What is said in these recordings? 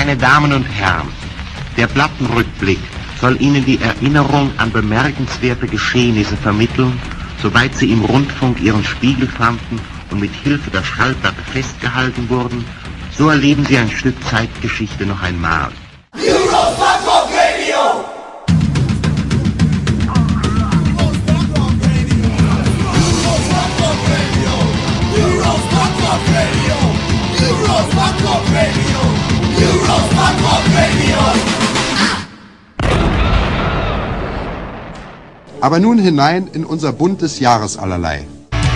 Meine Damen und Herren, der Plattenrückblick soll Ihnen die Erinnerung an bemerkenswerte Geschehnisse vermitteln, soweit sie im Rundfunk ihren Spiegel fanden und mit Hilfe der Schallplatte festgehalten wurden. So erleben Sie ein Stück Zeitgeschichte noch einmal. Aber nun hinein in unser buntes Jahresallerlei.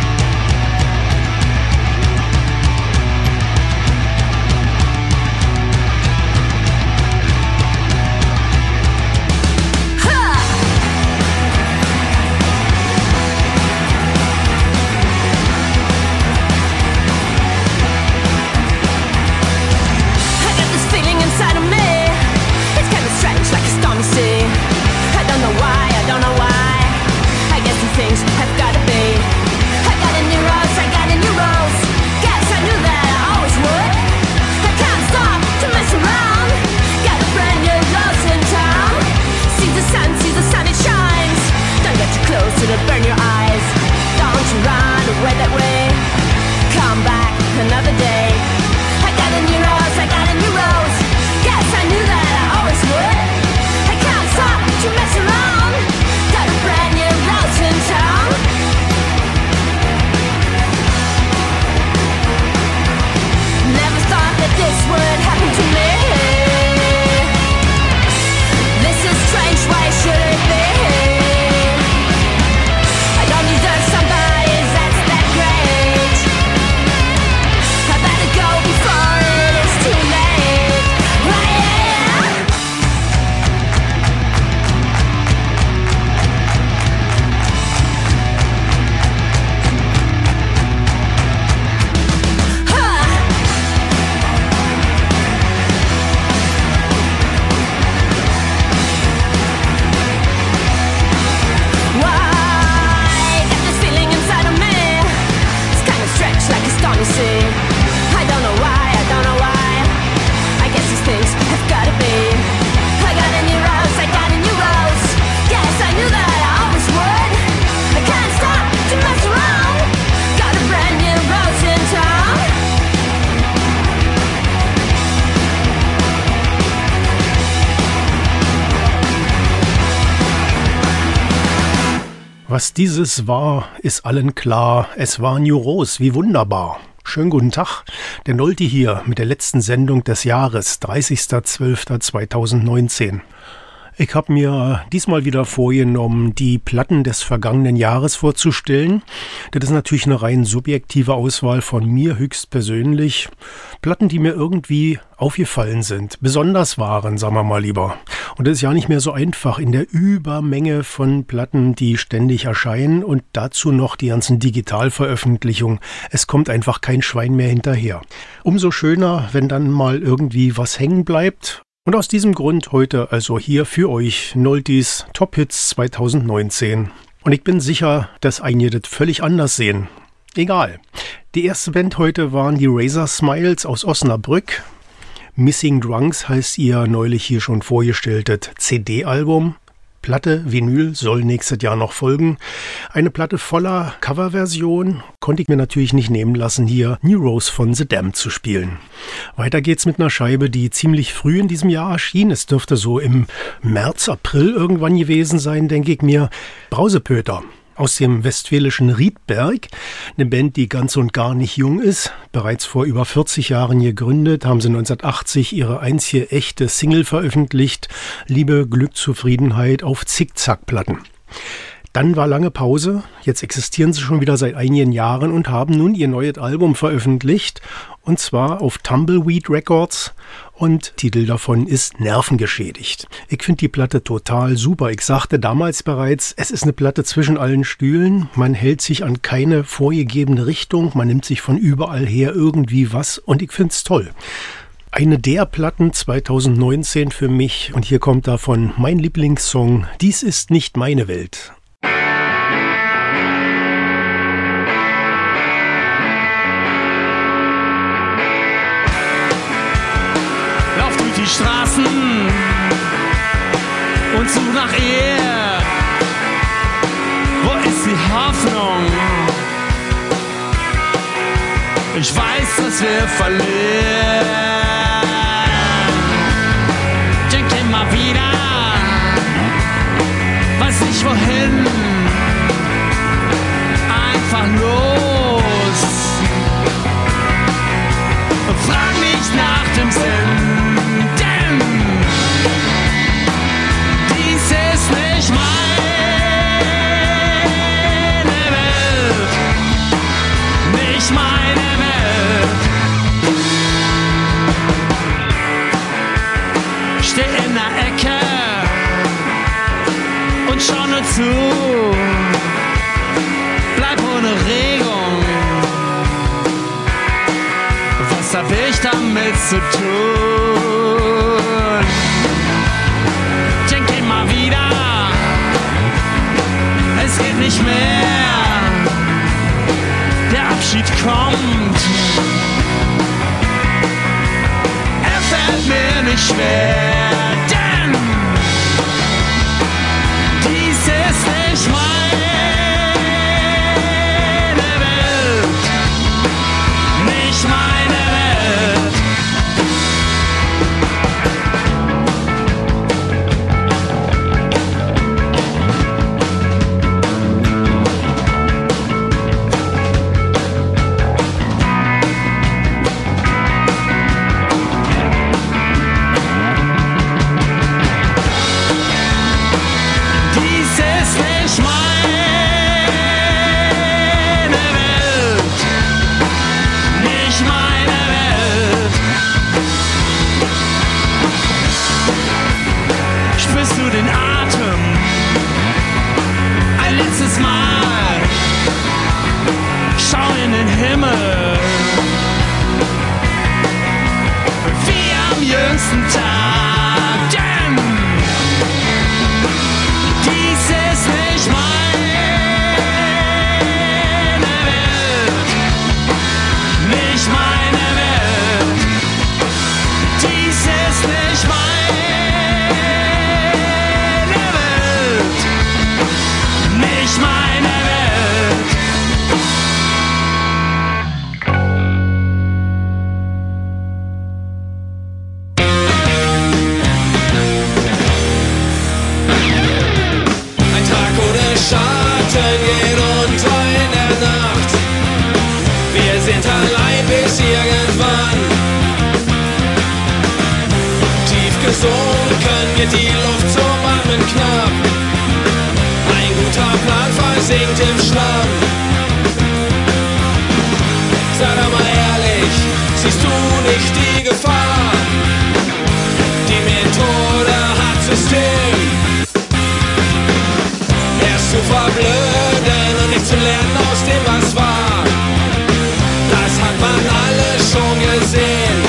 Was dieses war, ist allen klar. Es war New Rose, wie wunderbar. Schönen guten Tag, der Nolti hier mit der letzten Sendung des Jahres, 30.12.2019. Ich habe mir diesmal wieder vorgenommen, die Platten des vergangenen Jahres vorzustellen. Das ist natürlich eine rein subjektive Auswahl von mir höchstpersönlich. Platten, die mir irgendwie aufgefallen sind, besonders waren, sagen wir mal lieber. Und das ist ja nicht mehr so einfach in der Übermenge von Platten, die ständig erscheinen und dazu noch die ganzen Digitalveröffentlichungen. Es kommt einfach kein Schwein mehr hinterher. Umso schöner, wenn dann mal irgendwie was hängen bleibt. Und aus diesem Grund heute also hier für euch Noltis Top Hits 2019. Und ich bin sicher, dass einige das völlig anders sehen. Egal. Die erste Band heute waren die Razor Smiles aus Osnabrück. Missing Drunks heißt ihr neulich hier schon vorgestelltes CD-Album. Platte, Vinyl soll nächstes Jahr noch folgen. Eine Platte voller Coverversion konnte ich mir natürlich nicht nehmen lassen, hier New Rose von The Damned zu spielen. Weiter geht's mit einer Scheibe, die ziemlich früh in diesem Jahr erschien. Es dürfte so im März, April irgendwann gewesen sein, denke ich mir. Brausepöter aus dem westfälischen Riedberg, eine Band, die ganz und gar nicht jung ist. Bereits vor über 40 Jahren gegründet, haben sie 1980 ihre einzige echte Single veröffentlicht, Liebe, Glück, Zufriedenheit auf Zickzackplatten. Dann war lange Pause, jetzt existieren sie schon wieder seit einigen Jahren und haben nun ihr neues Album veröffentlicht, und zwar auf Tumbleweed Records, und Titel davon ist Nervengeschädigt. Ich finde die Platte total super. Ich sagte damals bereits, es ist eine Platte zwischen allen Stühlen, man hält sich an keine vorgegebene Richtung, man nimmt sich von überall her irgendwie was und ich finde es toll. Eine der Platten 2019 für mich, und hier kommt davon mein Lieblingssong, Dies ist nicht meine Welt. Straßen und such nach ihr. Wo ist die Hoffnung? Ich weiß, dass wir verlieren. Denk immer wieder, weiß nicht wohin. Einfach los. Frag nicht nach dem Sinn, denn dies ist nicht meine Welt, nicht meine Welt. Steh in der Ecke und schau nur zu, bleib ohne Regung. Was hab ich damit zu tun? Denk immer wieder, es geht nicht mehr. Der Abschied kommt. Er fällt mir nicht schwer, denn dies ist nicht meine Welt, nicht meine Welt. Dies ist nicht meine Welt, nicht meine Welt. Spürst du den Atem? Ein letztes Mal. Schau in den Himmel. Wie am jüngsten Tag. Denn dies ist nicht meine Welt, nicht meine Welt. Dies ist nicht meine Welt, nicht meine Welt. Ein Tag ohne Schatten geht unter in der Nacht. Wir sind allein bis irgendwann. Tief gesunken wird die Luft zum Atmen knapp. Ein guter Plan versinkt im Schlamm. Sei doch mal ehrlich, siehst du nicht die Gefahr? Die Methode hat System. Erst zu verblöden und nicht zu lernen aus dem, was war. Das hat man alles schon gesehen.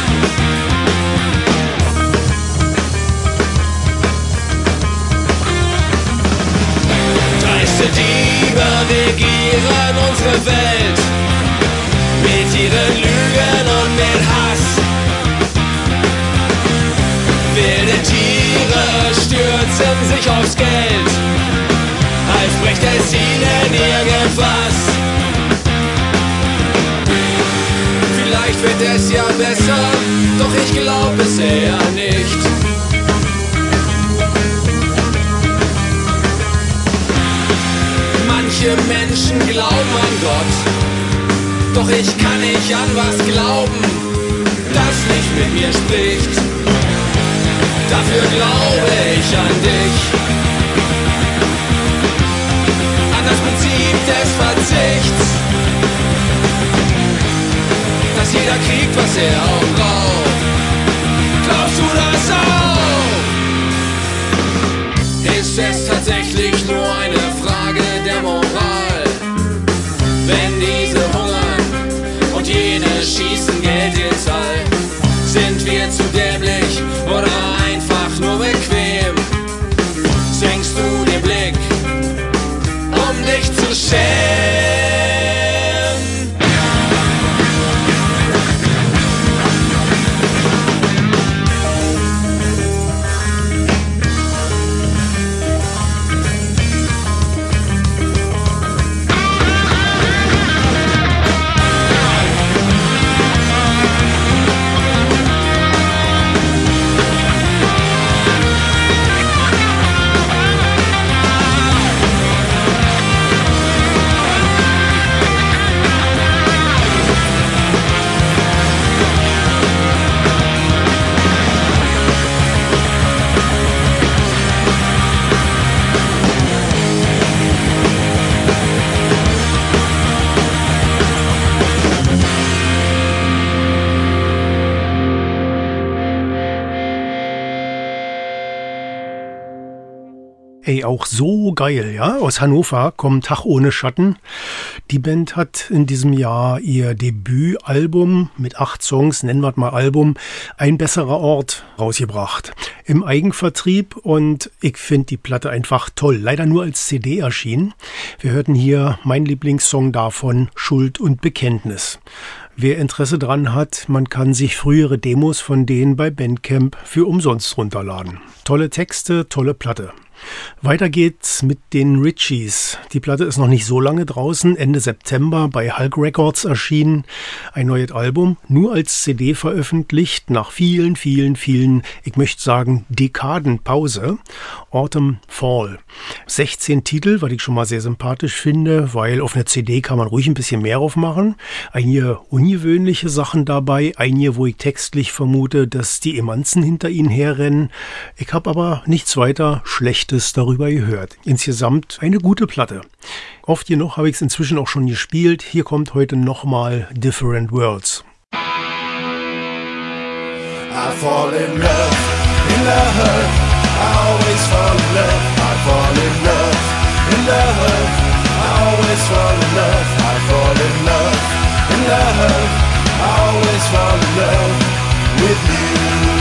Dreiste Diebe regieren unsere Welt mit ihren Lügen und mit Hass. Wilde Tiere stürzen sich aufs Geld, als bricht es ihnen irgendwas. Vielleicht wird es ja besser, doch ich glaub es eher nicht. Manche Menschen glauben an Gott, doch ich kann nicht an was glauben, das nicht mit mir spricht. Dafür glaube ich an dich, an das Prinzip des Verzichts, dass jeder kriegt, was er auch braucht. Glaubst du das auch? Ist es tatsächlich nur eine Frage der Moral, wenn diese hungern und jene schießen Geld ins All? Sind wir zu dämlich oder einfach nur bequem? Senkst du den Blick, um dich zu schämen? Ey, auch so geil, ja? Aus Hannover kommt Tag ohne Schatten. Die Band hat in diesem Jahr ihr Debütalbum mit 8 Songs, nennen wir es mal Album, Ein besserer Ort, rausgebracht. Im Eigenvertrieb und ich finde die Platte einfach toll. Leider nur als CD erschienen. Wir hörten hier meinen Lieblingssong davon, Schuld und Bekenntnis. Wer Interesse dran hat, man kann sich frühere Demos von denen bei Bandcamp für umsonst runterladen. Tolle Texte, tolle Platte. Weiter geht's mit den Richies. Die Platte ist noch nicht so lange draußen, Ende September bei Hulk Records erschienen. Ein neues Album, nur als CD veröffentlicht, nach vielen, ich möchte sagen, Dekaden Pause. Autumn Fall. 16 Titel, was ich schon mal sehr sympathisch finde, weil auf einer CD kann man ruhig ein bisschen mehr drauf machen. Einige ungewöhnliche Sachen dabei, einige, wo ich textlich vermute, dass die Emanzen hinter ihnen herrennen. Ich habe aber nichts weiter Schlechtes darüber gehört. Insgesamt eine gute Platte. Oft genug habe ich es inzwischen auch schon gespielt. Hier kommt heute nochmal Different Worlds. I fall in love, I always fall in love, I fall in love, I always fall in love, I fall in love, I always fall in love with you.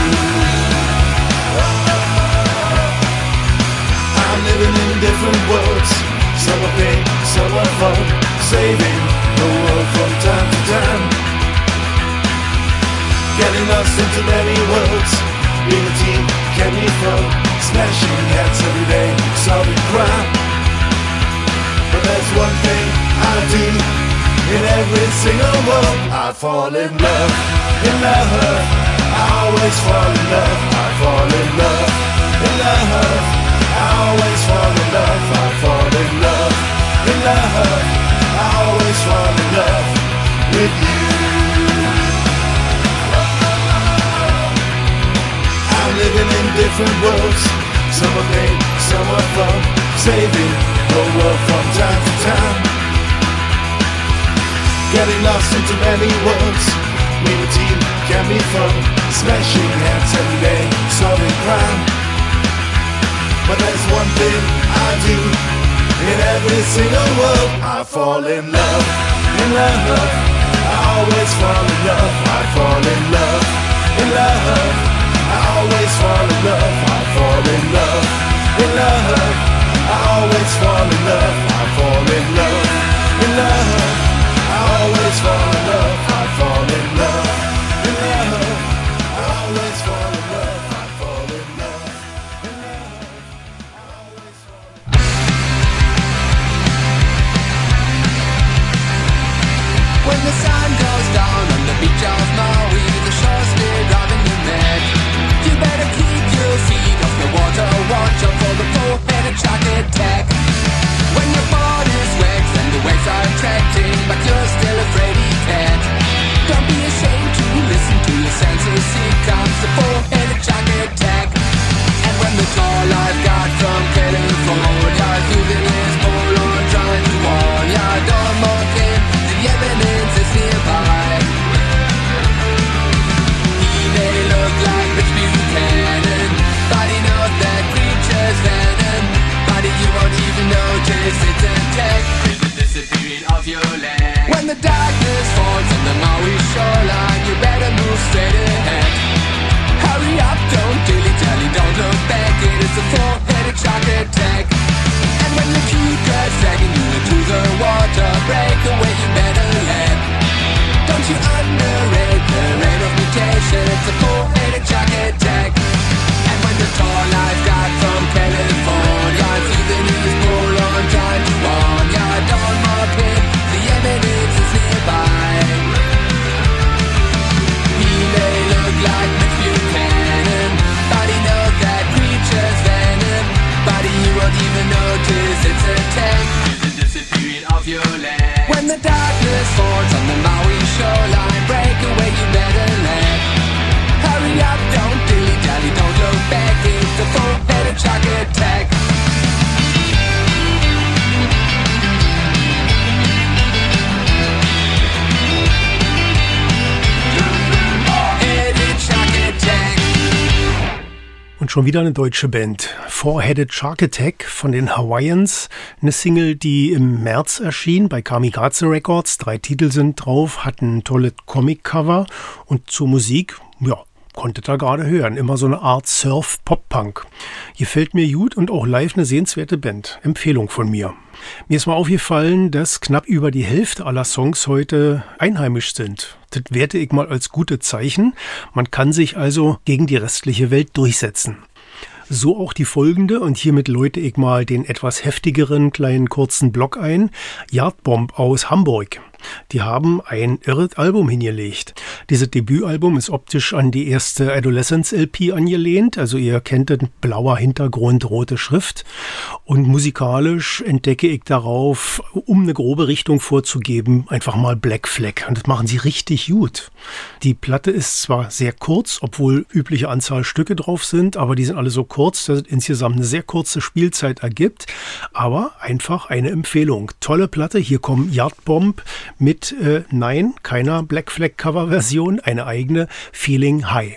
I'm living in different worlds, some are pain, some are fun, saving the world from time to time. Getting lost into many worlds, being a team can be fun, smashing heads every day, solving crime. But there's one thing I do in every single world. I fall in love, I always fall in love, I fall in love, I always fall in love, I fall in love, I always fall in love with you. I'm living in different worlds, some are pain, some are fun, saving the world from time to time. Getting lost into many worlds, being a team can be fun, smashing heads every day, solving crime. But there's one thing I do in every single world. I fall in love, I always fall in love, I fall in love, I always fall in love, I fall in love, I always fall in love, I fall in love, I always fall in love, I fall in love, I always fall in love, I fall in love, When the sun goes down on the beach of Maui, the shore's still driving you mad. You better keep your feet off the water, watch out for the four-headed shark attack. When your board is wet and the waves are attracting, but you're still afraid he can't. Don't be ashamed to listen to your senses, here comes the four-headed shark attack. And when the tall lifeguard from California is using his pole trying to warn ya, don't mock him, the evidence is nearby. He may look like Rich Buchanan, but he knows that creature's venom. But you won't even notice its attack with the disappearing of your land. When the darkness falls on the Maui shoreline, you better move straight ahead. Hurry up, don't dilly-dally, don't look back, it is a four-headed shark attack. And when the puker's dragging you into the water, break away, you better let. Don't you underrate the rate of mutation, it's a four-headed shark attack. And when the tall lifeguard from California is using his pole on trying to warn ya, don't mock him, the evidence is nearby. He may look like Mitch Buchanan, but he knows that creature's venom. Schon wieder eine deutsche Band. Four-Headed Shark Attack von den Hawaiians. Eine Single, die im März erschien bei Kamikaze Records. 3 Titel sind drauf, hat ein tolles Comic-Cover und zur Musik, ja, konntet ihr gerade hören. Immer so eine Art Surf-Pop-Punk. Gefällt mir gut und auch live eine sehenswerte Band. Empfehlung von mir. Mir ist mal aufgefallen, dass knapp über die Hälfte aller Songs heute einheimisch sind. Das werte ich mal als gute Zeichen. Man kann sich also gegen die restliche Welt durchsetzen. So auch die folgende, und hiermit läute ich mal den etwas heftigeren kleinen kurzen Block ein. Yardbomb aus Hamburg. Die haben ein irres Album hingelegt. Dieses Debütalbum ist optisch an die erste Adolescence-LP angelehnt. Also ihr kennt den, blauer Hintergrund, rote Schrift. Und musikalisch entdecke ich darauf, um eine grobe Richtung vorzugeben, einfach mal Black Flag. Und das machen sie richtig gut. Die Platte ist zwar sehr kurz, obwohl übliche Anzahl Stücke drauf sind, aber die sind alle so kurz, dass es insgesamt eine sehr kurze Spielzeit ergibt. Aber einfach eine Empfehlung. Tolle Platte. Hier kommen Yardbomb mit, nein, keiner Black Flag Cover-Version, eine eigene, Feeling High.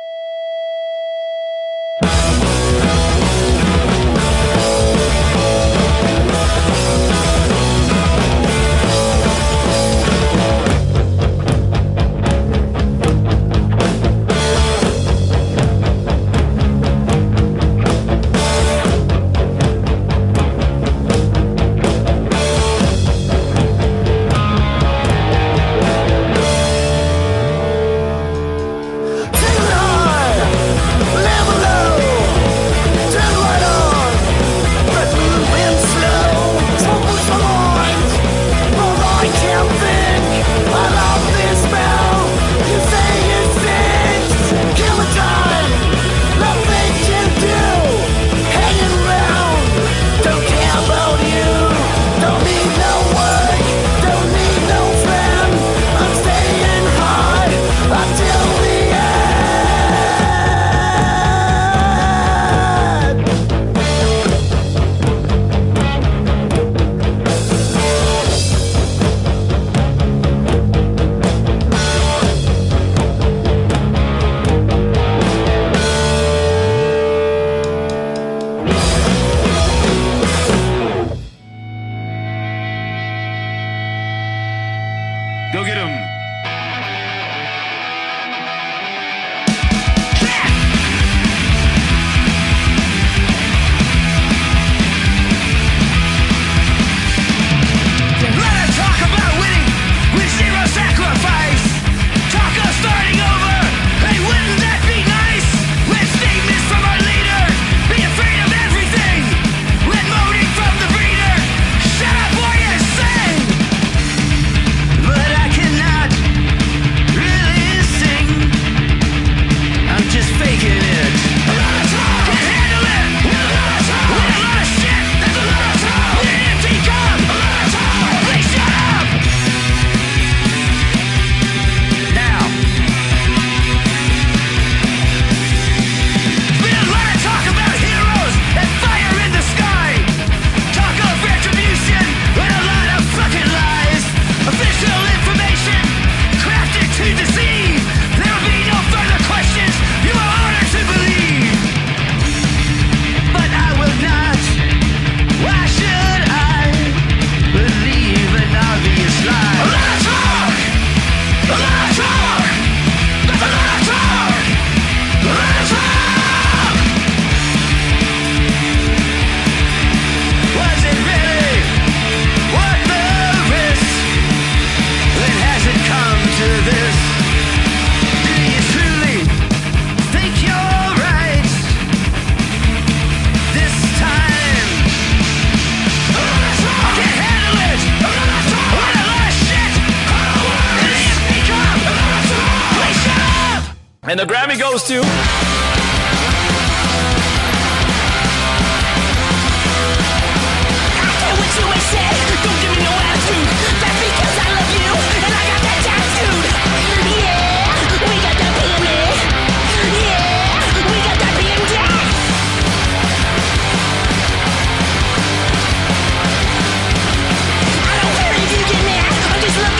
And the Grammy goes to...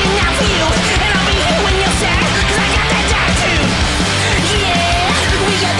We got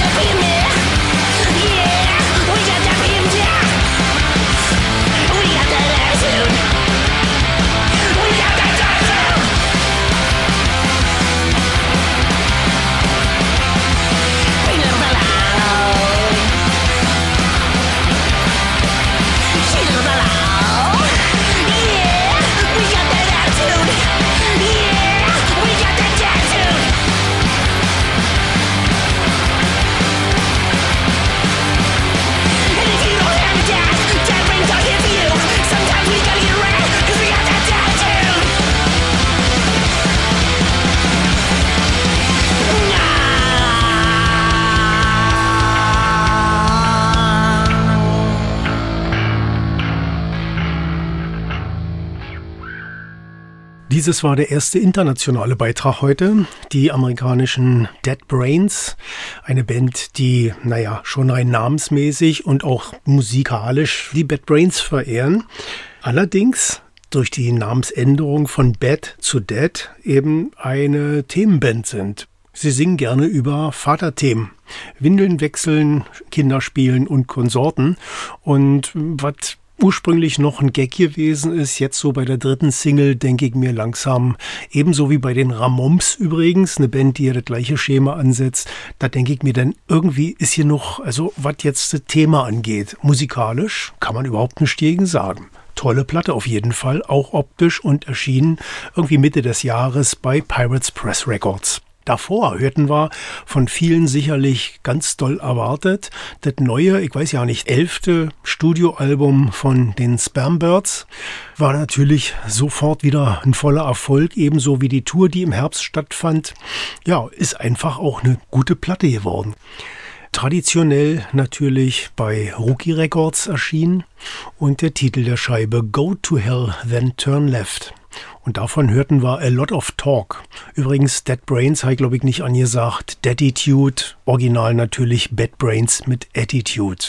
Dieses war der erste internationale Beitrag heute. Die amerikanischen Dead Brains, eine Band, die, schon rein namensmäßig und auch musikalisch die Bad Brains verehren. Allerdings durch die Namensänderung von Bad zu Dead eben eine Themenband sind. Sie singen gerne über Vaterthemen, Windeln wechseln, Kinderspielen und Konsorten. Und was ursprünglich noch ein Gag gewesen ist, jetzt so bei der dritten Single, denke ich mir langsam, ebenso wie bei den Ramones übrigens, eine Band, die ja das gleiche Schema ansetzt, da denke ich mir dann, irgendwie ist hier noch, also was jetzt das Thema angeht, musikalisch kann man überhaupt nichts gegen sagen. Tolle Platte auf jeden Fall, auch optisch und erschienen irgendwie Mitte des Jahres bei Pirates Press Records. Davor hörten wir von vielen sicherlich ganz doll erwartet das neue, ich weiß ja nicht, 11. Studioalbum von den Spermbirds. War natürlich sofort wieder ein voller Erfolg, ebenso wie die Tour, die im Herbst stattfand. Ja, ist einfach auch eine gute Platte geworden. Traditionell natürlich bei Rookie Records erschienen und der Titel der Scheibe Go to Hell, Then Turn Left. Und davon hörten wir A Lot of Talk. Übrigens, Dead Brains habe ich, glaube ich, nicht angesagt. Deaditude, original natürlich Bad Brains mit Attitude.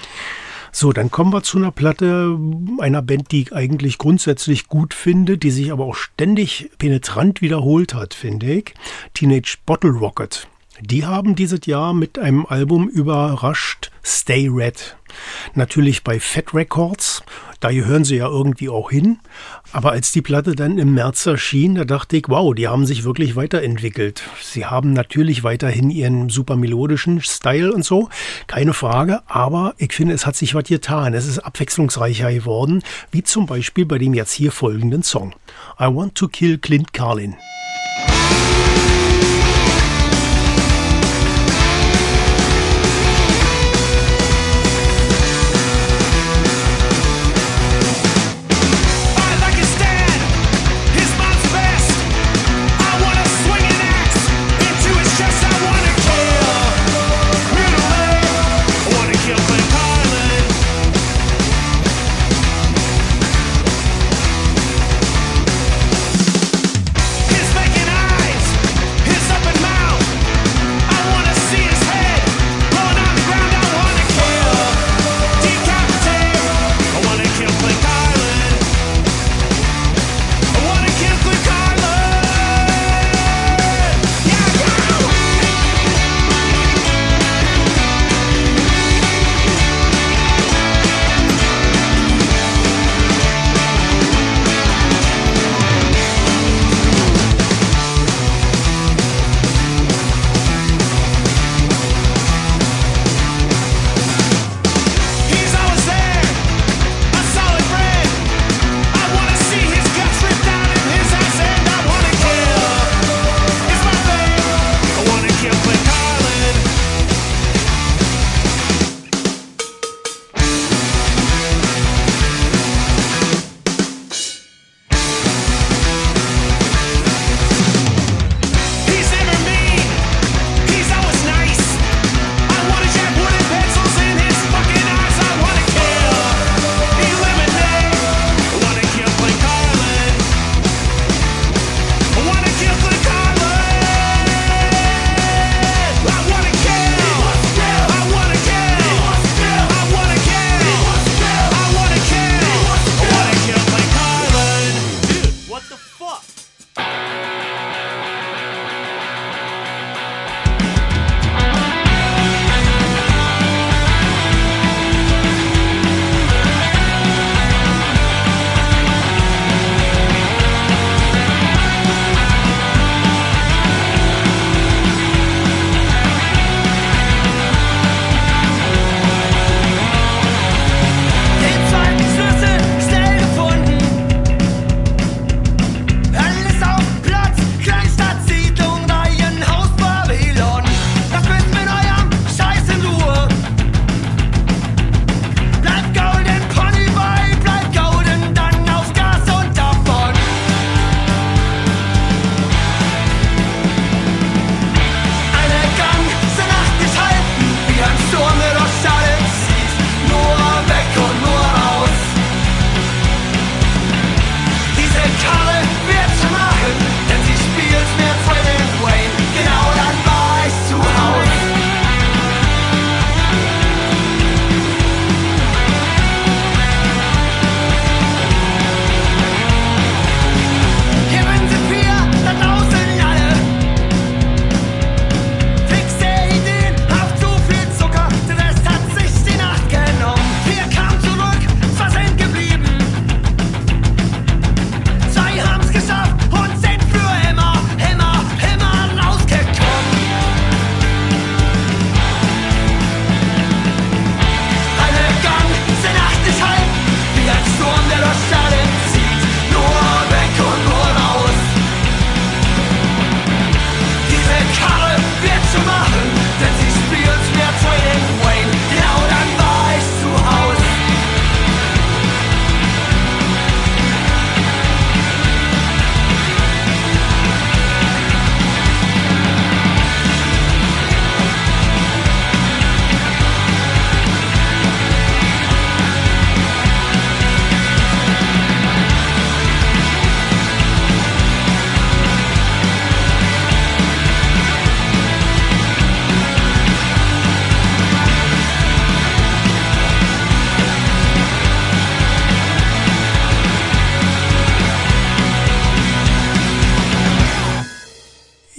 So, dann kommen wir zu einer Platte einer Band, die ich eigentlich grundsätzlich gut finde, die sich aber auch ständig penetrant wiederholt hat, finde ich. Teenage Bottle Rocket. Die haben dieses Jahr mit einem Album überrascht, Stay Red. Natürlich bei Fat Records, da gehören sie ja irgendwie auch hin. Aber als die Platte dann im März erschien, da dachte ich, wow, die haben sich wirklich weiterentwickelt. Sie haben natürlich weiterhin ihren super melodischen Style und so, keine Frage. Aber ich finde, es hat sich was getan. Es ist abwechslungsreicher geworden, wie zum Beispiel bei dem jetzt hier folgenden Song. I Want to Kill Clint Carlin. His vacant eyes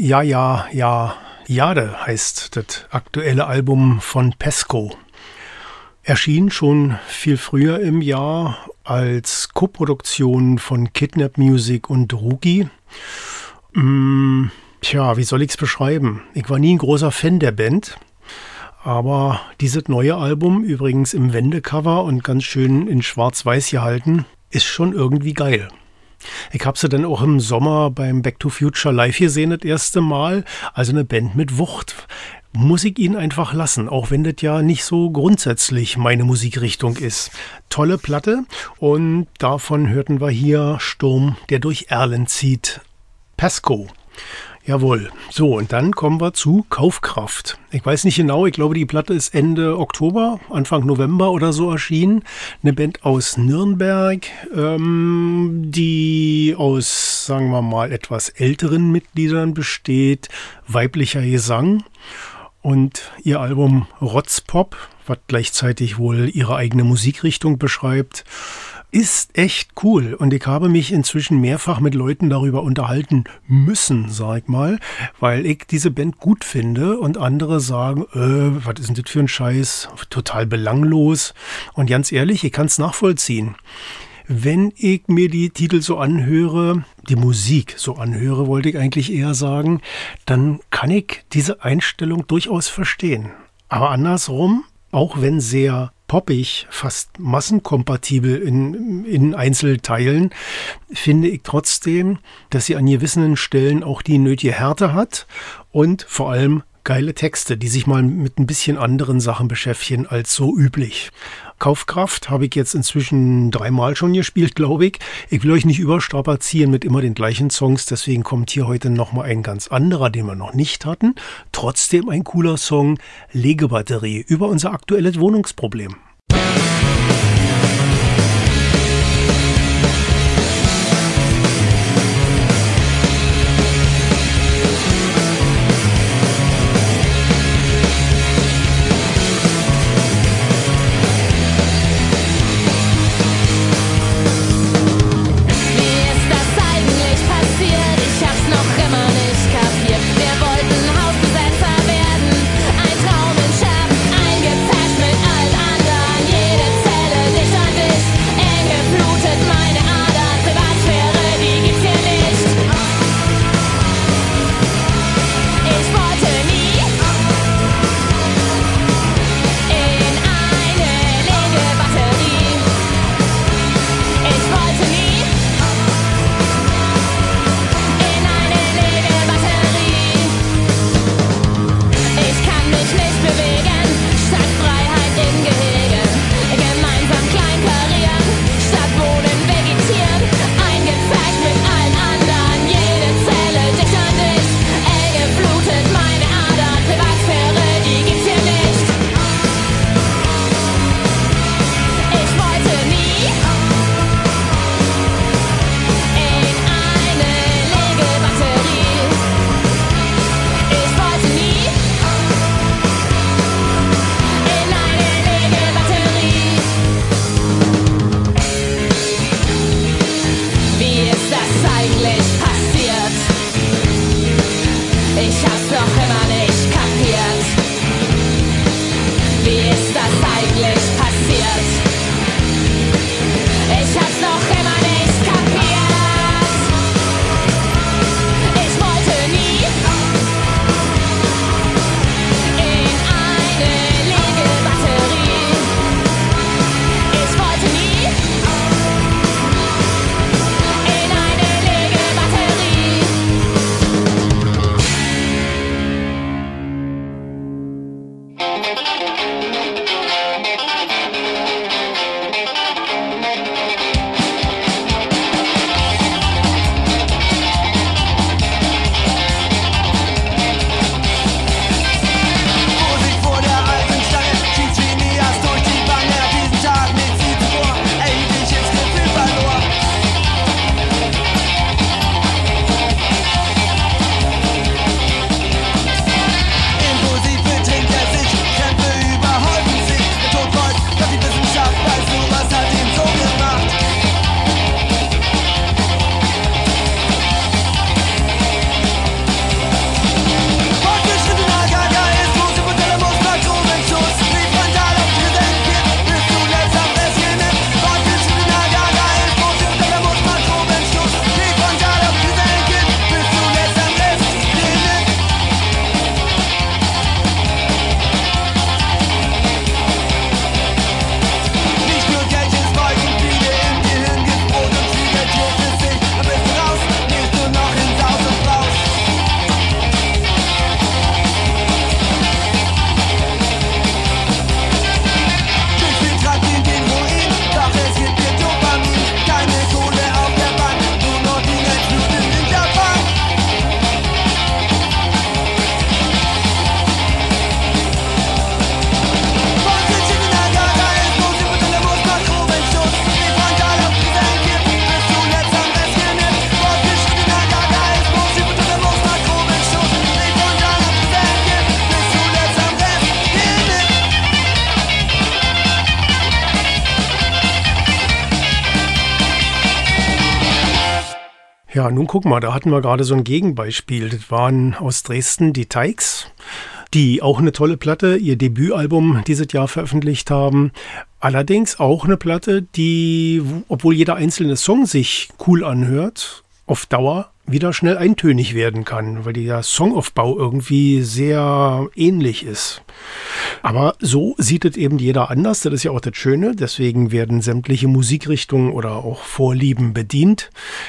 Jade heißt das aktuelle Album von Pesco. Erschien schon viel früher im Jahr als Koproduktion von Kidnap Music und Rugi. Wie soll ich's beschreiben? Ich war nie ein großer Fan der Band, aber dieses neue Album, übrigens im Wendecover und ganz schön in schwarz-weiß gehalten, ist schon irgendwie geil. Ich habe sie dann auch im Sommer beim Back to Future live gesehen, das erste Mal. Also eine Band mit Wucht. Muss ich ihnen einfach lassen, auch wenn das ja nicht so grundsätzlich meine Musikrichtung ist. Tolle Platte und davon hörten wir hier Sturm, der durch Erlen zieht. Pesco. Jawohl. So, und dann kommen wir zu Kaufkraft. Ich weiß nicht genau, ich glaube, die Platte ist Ende Oktober, Anfang November oder so erschienen. Eine Band aus Nürnberg, die aus, sagen wir mal, etwas älteren Mitgliedern besteht, weiblicher Gesang. Und ihr Album Rotzpop, was gleichzeitig wohl ihre eigene Musikrichtung beschreibt, ist echt cool. Und ich habe mich inzwischen mehrfach mit Leuten darüber unterhalten müssen, sag ich mal, weil ich diese Band gut finde und andere sagen, was ist denn das für ein Scheiß, total belanglos. Und ganz ehrlich, ich kann es nachvollziehen. Wenn ich mir die Titel so anhöre, die Musik so anhöre, wollte ich eigentlich eher sagen, dann kann ich diese Einstellung durchaus verstehen. Aber andersrum, auch wenn sehr poppig, fast massenkompatibel in Einzelteilen, finde ich trotzdem, dass sie an gewissen Stellen auch die nötige Härte hat und vor allem geile Texte, die sich mal mit ein bisschen anderen Sachen beschäftigen als so üblich. Kaufkraft habe ich jetzt inzwischen 3-mal schon gespielt, glaube ich. Ich will euch nicht überstrapazieren mit immer den gleichen Songs, deswegen kommt hier heute nochmal ein ganz anderer, den wir noch nicht hatten. Trotzdem ein cooler Song, Legebatterie, über unser aktuelles Wohnungsproblem. Ja, nun guck mal, da hatten wir gerade so ein Gegenbeispiel. Das waren aus Dresden die Tykes, die auch eine tolle Platte, ihr Debütalbum dieses Jahr veröffentlicht haben. Allerdings auch eine Platte, die, obwohl jeder einzelne Song sich cool anhört, auf Dauer wieder schnell eintönig werden kann, weil der Songaufbau irgendwie sehr ähnlich ist. Aber so sieht es eben jeder anders, das ist ja auch das Schöne, deswegen werden sämtliche Musikrichtungen oder auch Vorlieben bedient.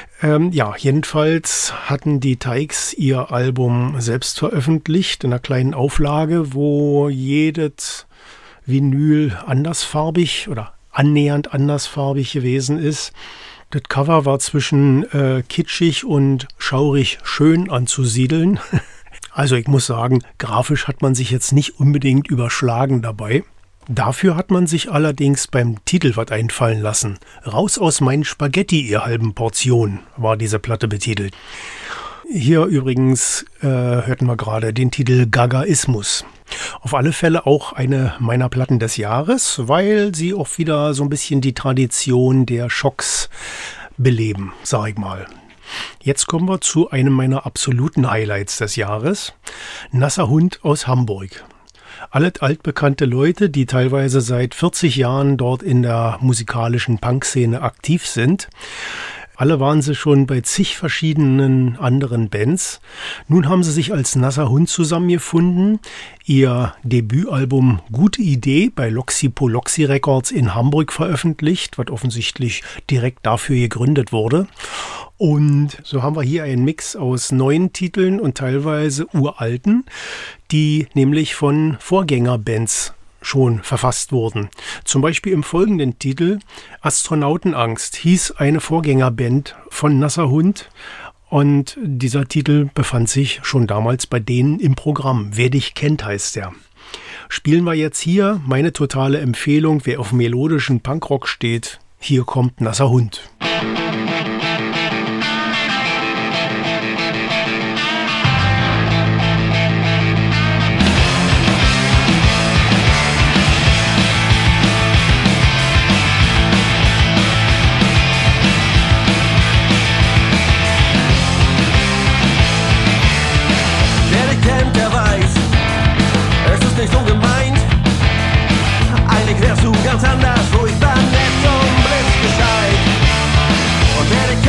Jedenfalls hatten die Tykes ihr Album selbst veröffentlicht in einer kleinen Auflage, wo jedes Vinyl andersfarbig oder annähernd andersfarbig gewesen ist. Das Cover war zwischen kitschig und schaurig schön anzusiedeln. Also ich muss sagen, grafisch hat man sich jetzt nicht unbedingt überschlagen dabei. Dafür hat man sich allerdings beim Titel was einfallen lassen. Raus aus meinen Spaghetti, ihr halben Portion, war diese Platte betitelt. Hier übrigens hörten wir gerade den Titel Gagaismus. Auf alle Fälle auch eine meiner Platten des Jahres, weil sie auch wieder so ein bisschen die Tradition der Schocks beleben, sag ich mal. Jetzt kommen wir zu einem meiner absoluten Highlights des Jahres. Nasser Hund aus Hamburg. Alle altbekannte Leute, die teilweise seit 40 Jahren dort in der musikalischen Punkszene aktiv sind. Alle waren sie schon bei zig verschiedenen anderen Bands. Nun haben sie sich als Nasser Hund zusammengefunden, ihr Debütalbum Gute Idee bei Loxi Poloxi Records in Hamburg veröffentlicht, was offensichtlich direkt dafür gegründet wurde. Und so haben wir hier einen Mix aus neuen Titeln und teilweise uralten, die nämlich von Vorgängerbands schon verfasst wurden. Zum Beispiel im folgenden Titel Astronautenangst hieß eine Vorgängerband von Nasser Hund und dieser Titel befand sich schon damals bei denen im Programm. Wer dich kennt, heißt der. Spielen wir jetzt hier meine totale Empfehlung, wer auf melodischen Punkrock steht, hier kommt Nasser Hund. So gemeint, eigentlich wärst du ganz anders, ruhig, nett und blitzgescheit. Und wer dich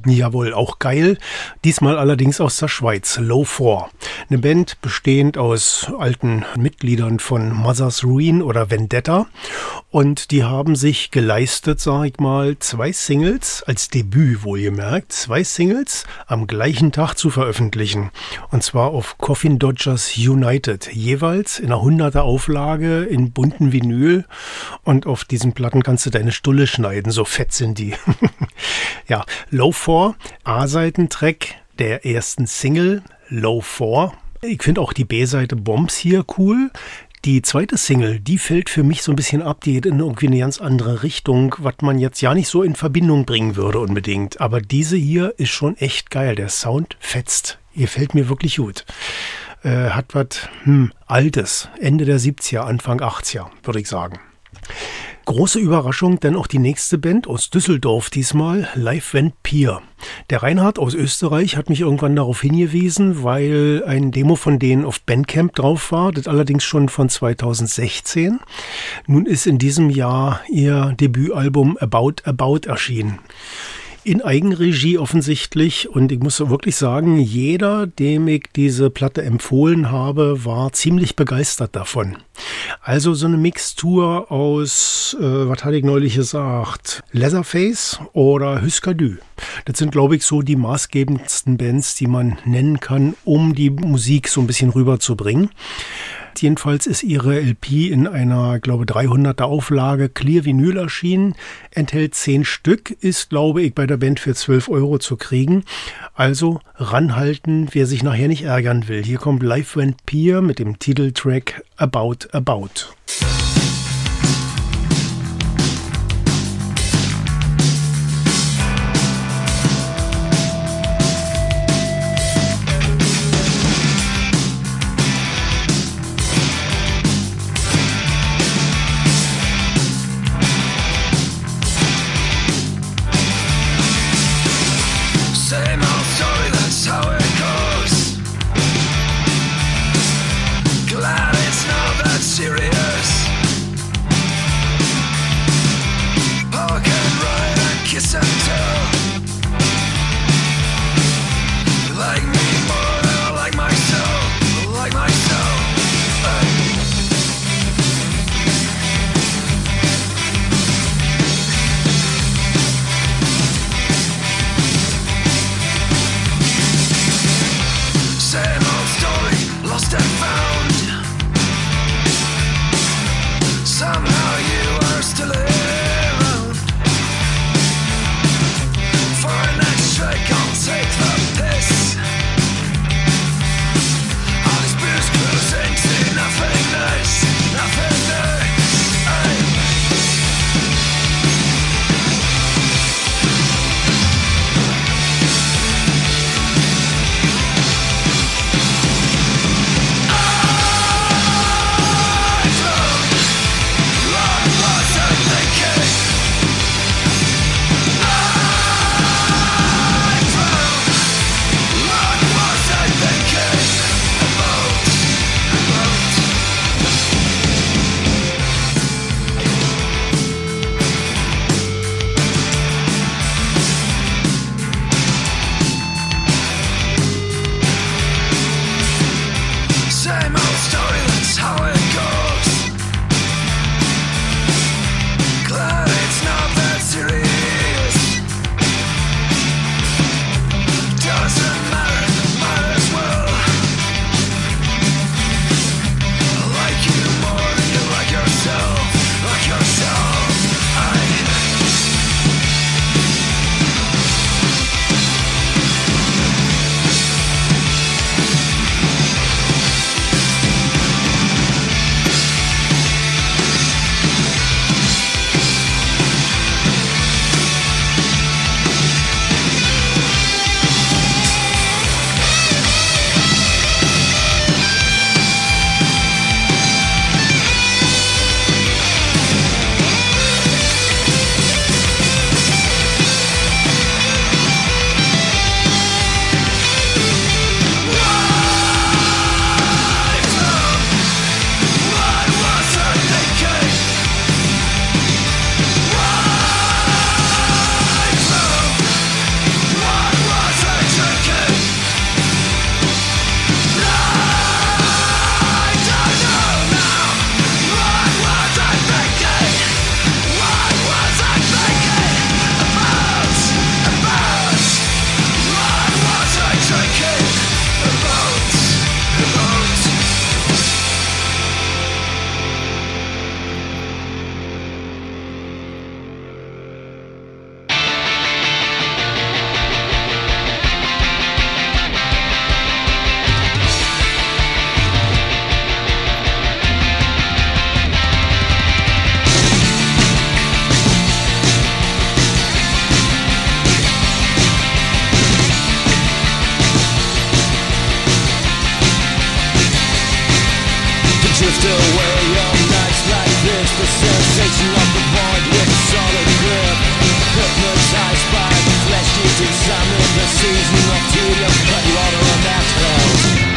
Jawohl, auch geil. Diesmal allerdings aus der Schweiz. Low 4. Eine Band bestehend aus alten Mitgliedern von Mother's Ruin oder Vendetta. Und die haben sich geleistet, sag ich mal, 2 Singles, als Debüt wohlgemerkt, 2 Singles am gleichen Tag zu veröffentlichen. Und zwar auf Coffin Dodgers United. Jeweils in einer 100er Auflage in bunten Vinyl. Und auf diesen Platten kannst du deine Stulle schneiden. So fett sind die. Ja, Low 4, A-Seitentrack der ersten Single, Low 4. Ich finde auch die B-Seite Bombs hier cool. Die zweite Single, die fällt für mich so ein bisschen ab, die geht in irgendwie eine ganz andere Richtung, was man jetzt ja nicht so in Verbindung bringen würde unbedingt. Aber diese hier ist schon echt geil, der Sound fetzt. Gefällt mir wirklich gut. Hat was Altes, Ende der 70er, Anfang 80er, würde ich sagen. Große Überraschung, denn auch die nächste Band aus Düsseldorf diesmal, Live Vampire. Der Reinhard aus Österreich hat mich irgendwann darauf hingewiesen, weil ein Demo von denen auf Bandcamp drauf war, das allerdings schon von 2016. Nun ist in diesem Jahr ihr Debütalbum About erschienen. In Eigenregie offensichtlich, und ich muss wirklich sagen, jeder, dem ich diese Platte empfohlen habe, war ziemlich begeistert davon. Also so eine Mixtur aus, was hatte ich neulich gesagt, Leatherface oder Husker Du. Das sind, glaube ich, so die maßgebendsten Bands, die man nennen kann, um die Musik so ein bisschen rüberzubringen. Jedenfalls ist ihre LP in einer, glaube ich, 300er Auflage Clear Vinyl erschienen, enthält 10 Stück, ist, glaube ich, bei der Band für 12 € zu kriegen. Also ranhalten, wer sich nachher nicht ärgern will. Hier kommt Live Vampire mit dem Titeltrack About. Glad it's not that serious. sensation of the void with a solid grip. Hypnotized by the flesh-eating salmon, the season of tedium, but water on that hell.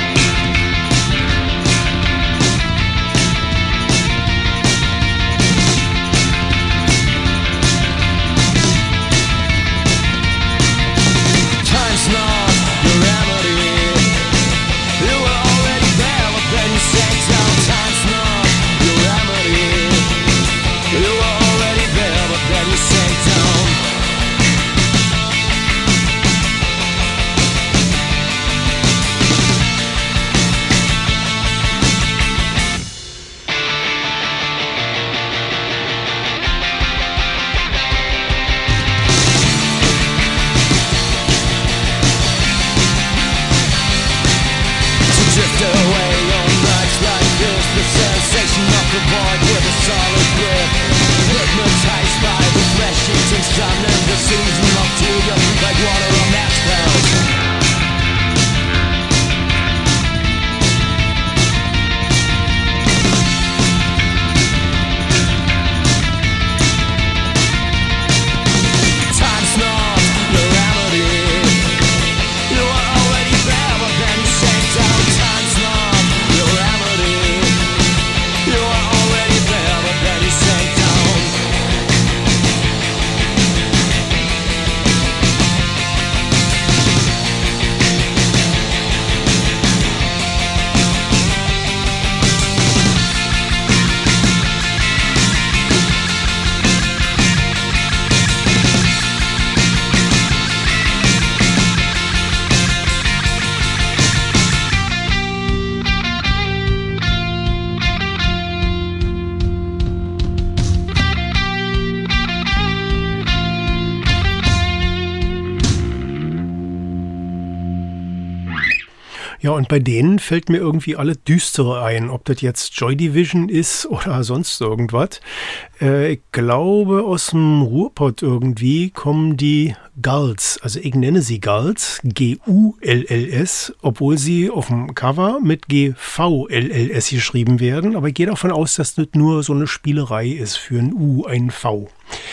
Ja, und bei denen fällt mir irgendwie alle Düstere ein, ob das jetzt Joy Division ist oder sonst irgendwas. Ich glaube, aus dem Ruhrpott irgendwie kommen die Gulls, also ich nenne sie Gulls, G-U-L-L-S, obwohl sie auf dem Cover mit G-V-L-L-S geschrieben werden, aber ich gehe davon aus, dass das nur so eine Spielerei ist für ein U, ein V.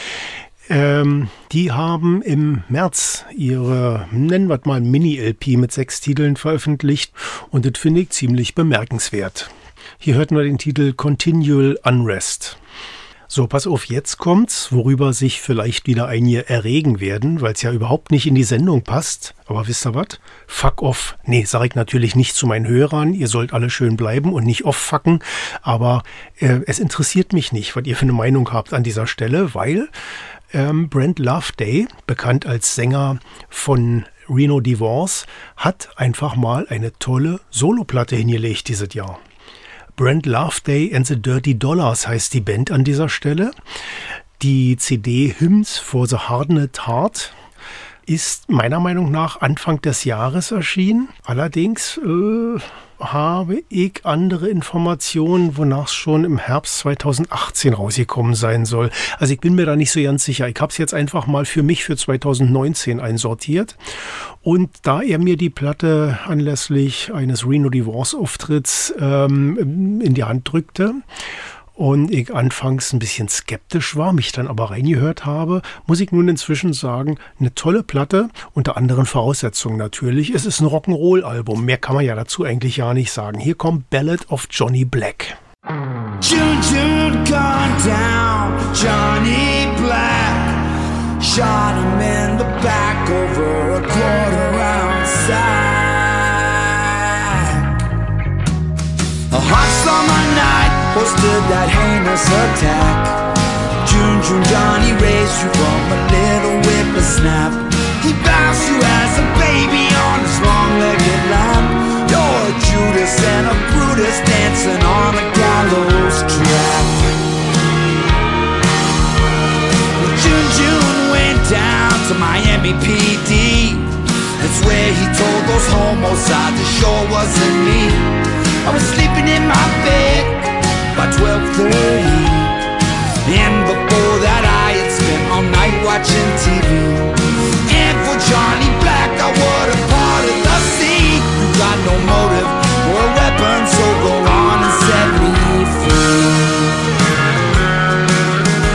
Die haben im März ihre, nennen wir es mal, Mini-LP mit 6 Titeln veröffentlicht und das finde ich ziemlich bemerkenswert. Hier hörten wir den Titel Continual Unrest. So, pass auf, jetzt kommt's, worüber sich vielleicht wieder einige erregen werden, weil es ja überhaupt nicht in die Sendung passt. Aber wisst ihr was? Fuck off. Nee, sag ich natürlich nicht zu meinen Hörern. Ihr sollt alle schön bleiben und nicht off-fucken. Aber es interessiert mich nicht, was ihr für eine Meinung habt an dieser Stelle, weil Brent Loveday, bekannt als Sänger von Reno Divorce, hat einfach mal eine tolle Soloplatte hingelegt dieses Jahr. Brent Loveday and the Dirty Dollars heißt die Band an dieser Stelle. Die CD Hymns for the Hardened Heart ist meiner Meinung nach Anfang des Jahres erschienen. Allerdings habe ich andere Informationen, wonach es schon im Herbst 2018 rausgekommen sein soll. Also ich bin mir da nicht so ganz sicher. Ich habe es jetzt einfach mal für mich für 2019 einsortiert. Und da er mir die Platte anlässlich eines Reno Divorce Auftritts in die Hand drückte und ich anfangs ein bisschen skeptisch war, mich dann aber reingehört habe, muss ich nun inzwischen sagen, eine tolle Platte, unter anderen Voraussetzungen natürlich. Es ist ein Rock'n'Roll-Album, mehr kann man ja dazu eigentlich ja nicht sagen. Hier kommt Ballad of Johnny Black. June, June, gone down, Johnny Black. Shot him in the back over a quarter-ounce sack. A hot summer night hosted that heinous attack. June, June, Johnny raised you from a little whippersnap. He bounced you as a baby on his long-legged lap. You're a Judas and a Brutus dancing on a gallows trap. Well, June, June went down to Miami PD. That's where he told those homos that it sure wasn't me. I was sleeping in my bed by 12:30, and before that I had spent all night watching TV. And for Johnny Black I would have parted the sea. You got no motive or a weapon, so go on and set me free.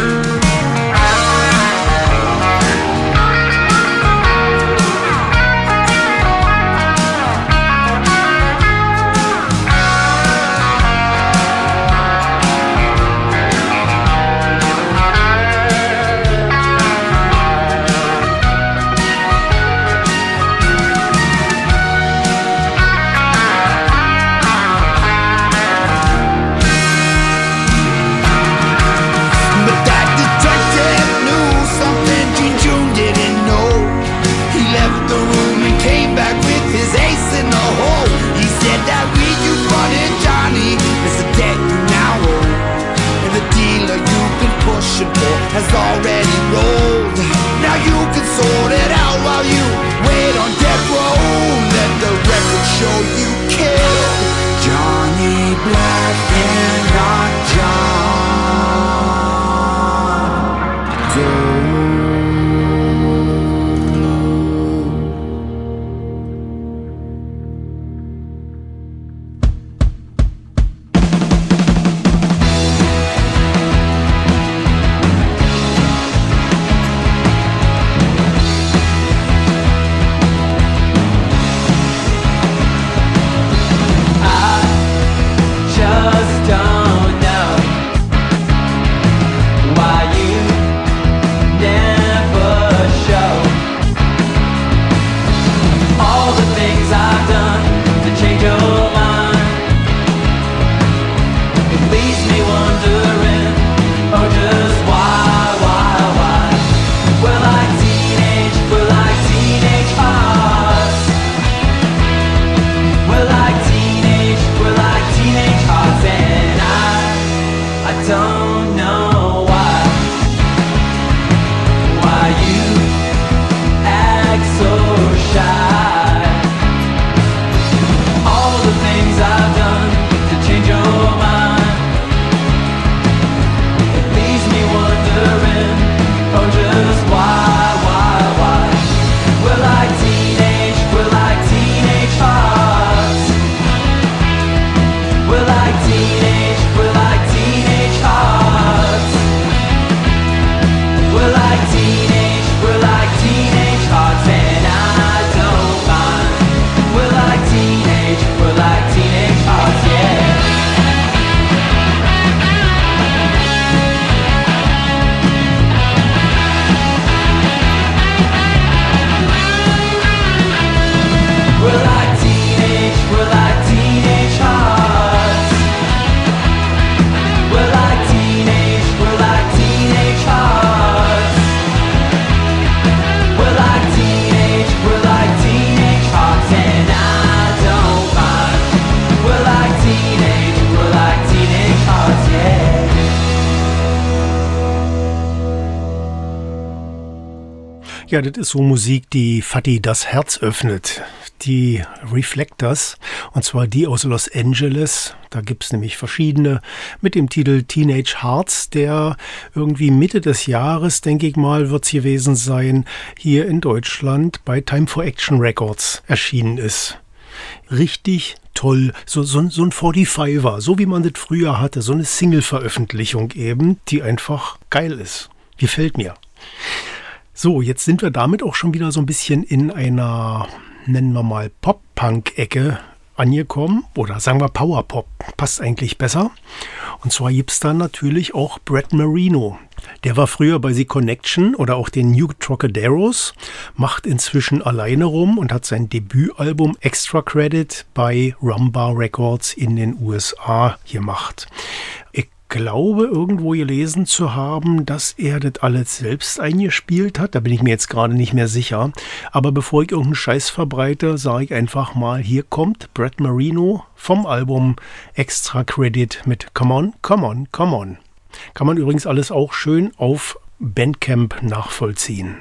Ja, das ist so Musik, die Fatty das Herz öffnet. Die Reflectors, und zwar die aus Los Angeles. Da gibt's nämlich verschiedene mit dem Titel Teenage Hearts, der irgendwie Mitte des Jahres, denke ich mal, wird's gewesen sein, hier in Deutschland bei Time for Action Records erschienen ist. Richtig toll, so ein 45er, so wie man das früher hatte, so eine Single-Veröffentlichung eben, die einfach geil ist. Gefällt mir. So, jetzt sind wir damit auch schon wieder so ein bisschen in einer, nennen wir mal, Pop-Punk-Ecke angekommen. Oder sagen wir Power-Pop, passt eigentlich besser. Und zwar gibt's da natürlich auch Brett Marino. Der war früher bei The Connection oder auch den New Trocaderos, macht inzwischen alleine rum und hat sein Debütalbum Extra Credit bei Rumbar Records in den USA gemacht. Ich glaube, irgendwo gelesen zu haben, dass er das alles selbst eingespielt hat. Da bin ich mir jetzt gerade nicht mehr sicher. Aber bevor ich irgendeinen Scheiß verbreite, sage ich einfach mal, hier kommt Brett Marino vom Album Extra Credit mit Come On, Come On, Come On. Kann man übrigens alles auch schön auf Bandcamp nachvollziehen.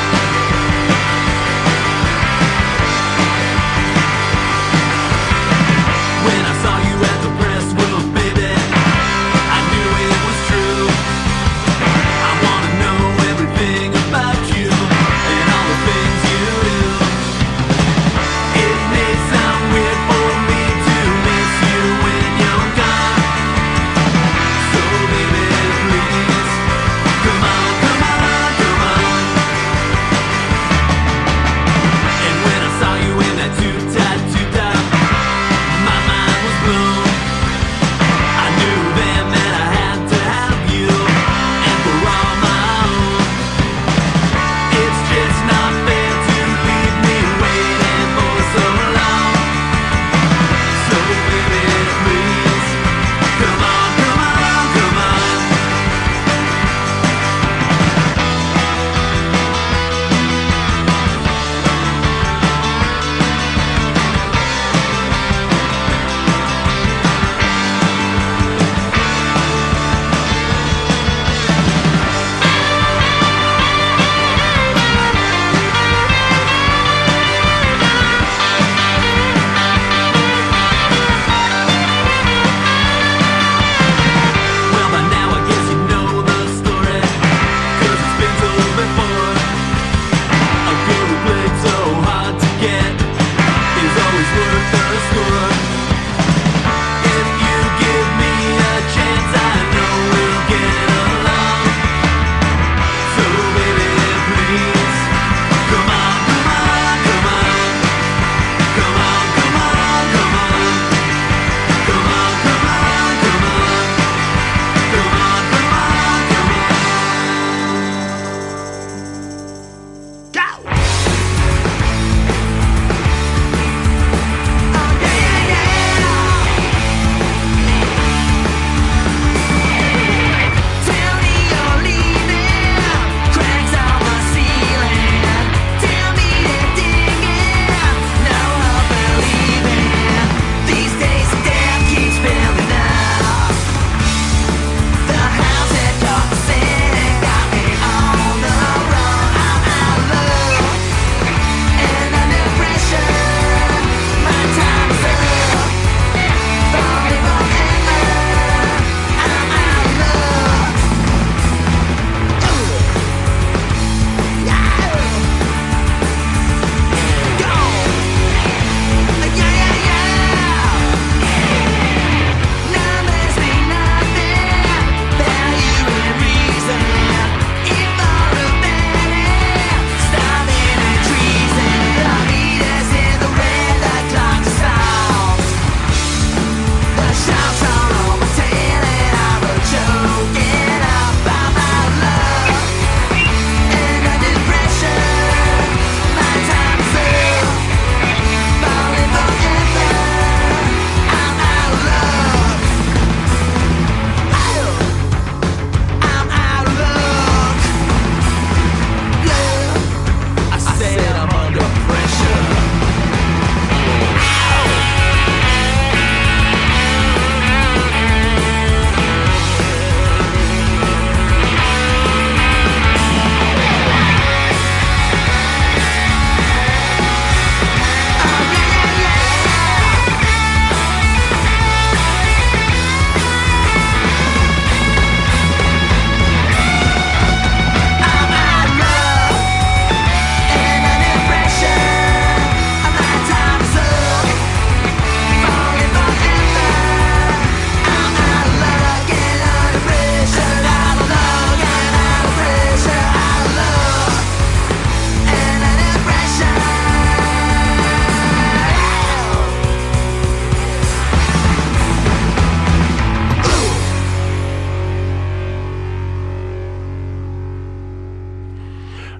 When I saw you at the press world, baby, I knew it was true. I wanna know everything about you and all the things you do. It may sound weird for me to miss you when you're gone. So baby, please, come on, come on, come on. And when I saw you in that too-tight, my mind was blown.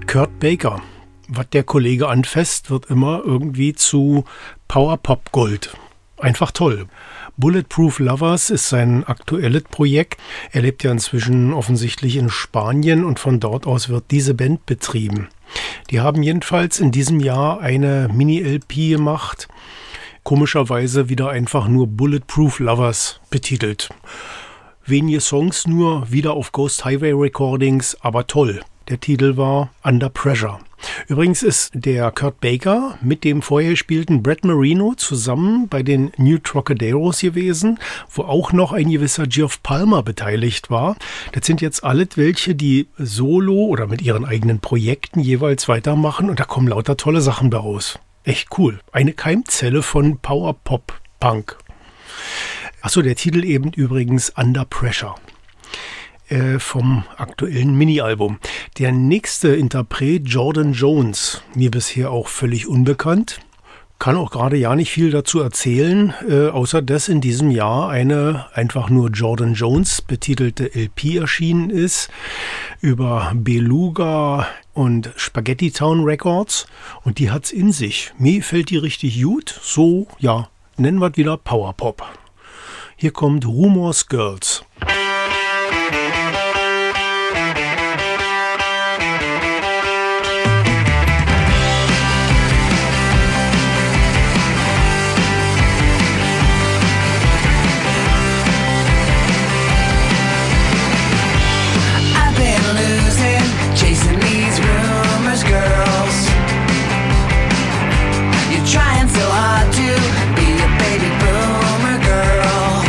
Kurt Baker. Was der Kollege anfasst, wird immer irgendwie zu Power-Pop-Gold. Einfach toll. Bulletproof Lovers ist sein aktuelles Projekt. Er lebt ja inzwischen offensichtlich in Spanien und von dort aus wird diese Band betrieben. Die haben jedenfalls in diesem Jahr eine Mini-LP gemacht. Komischerweise wieder einfach nur Bulletproof Lovers betitelt. Wenige Songs nur, wieder auf Ghost Highway Recordings, aber toll. Der Titel war Under Pressure. Übrigens ist der Kurt Baker mit dem vorher gespielten Brad Marino zusammen bei den New Trocaderos gewesen, wo auch noch ein gewisser Geoff Palmer beteiligt war. Das sind jetzt alle welche, die solo oder mit ihren eigenen Projekten jeweils weitermachen und da kommen lauter tolle Sachen bei raus. Echt cool. Eine Keimzelle von Power-Pop-Punk. Achso, der Titel eben übrigens Under Pressure vom aktuellen Mini-Album. Der nächste Interpret, Jordan Jones, mir bisher auch völlig unbekannt. Kann auch gerade ja nicht viel dazu erzählen, außer dass in diesem Jahr eine einfach nur Jordan Jones betitelte LP erschienen ist über Beluga und Spaghetti Town Records und die hat's in sich. Mir fällt die richtig gut, so, ja, nennen wir es wieder Powerpop. Hier kommt Rumors Girls. Trying so hard to be a baby boomer girl.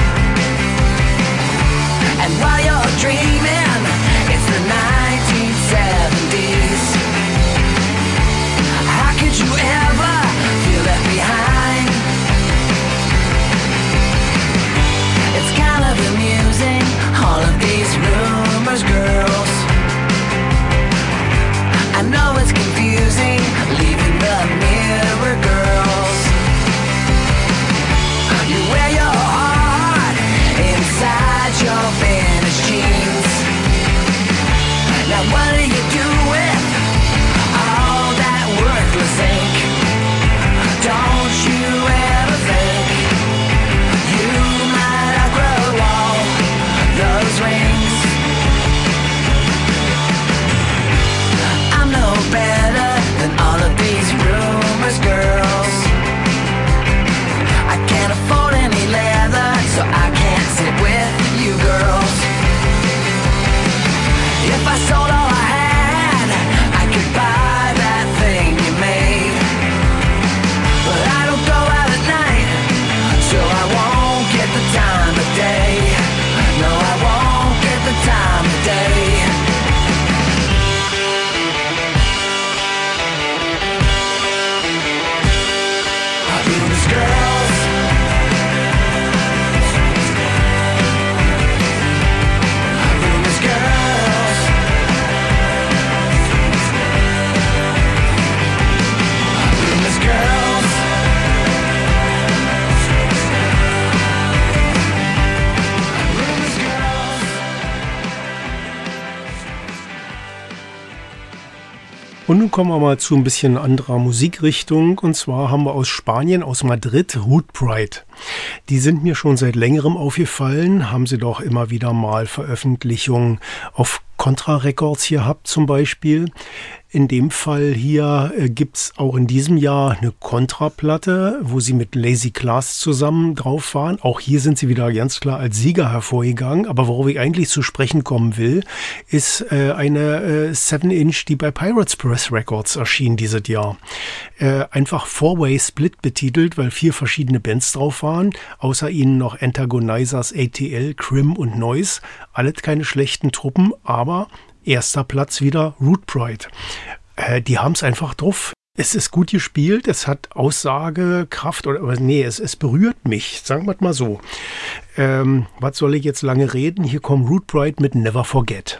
Und nun kommen wir mal zu ein bisschen anderer Musikrichtung. Und zwar haben wir aus Spanien, aus Madrid, Root Pride. Die sind mir schon seit längerem aufgefallen, haben sie doch immer wieder mal Veröffentlichungen auf Contra Records hier gehabt zum Beispiel. In dem Fall hier gibt's auch in diesem Jahr eine Contra-Platte, wo sie mit Lazy Class zusammen drauf waren. Auch hier sind sie wieder ganz klar als Sieger hervorgegangen. Aber worauf ich eigentlich zu sprechen kommen will, ist eine 7-Inch, die bei Pirates Press Records erschien dieses Jahr. Einfach Four-Way Split betitelt, weil 4 verschiedene Bands drauf waren. Außer ihnen noch Antagonizers, ATL, Crim und Noise. Alles keine schlechten Truppen, aber erster Platz wieder Root Pride. Die haben es einfach drauf. Es ist gut gespielt, es hat Aussagekraft, es berührt mich, sagen wir mal so. Was soll ich jetzt lange reden? Hier kommt Root Pride mit Never Forget.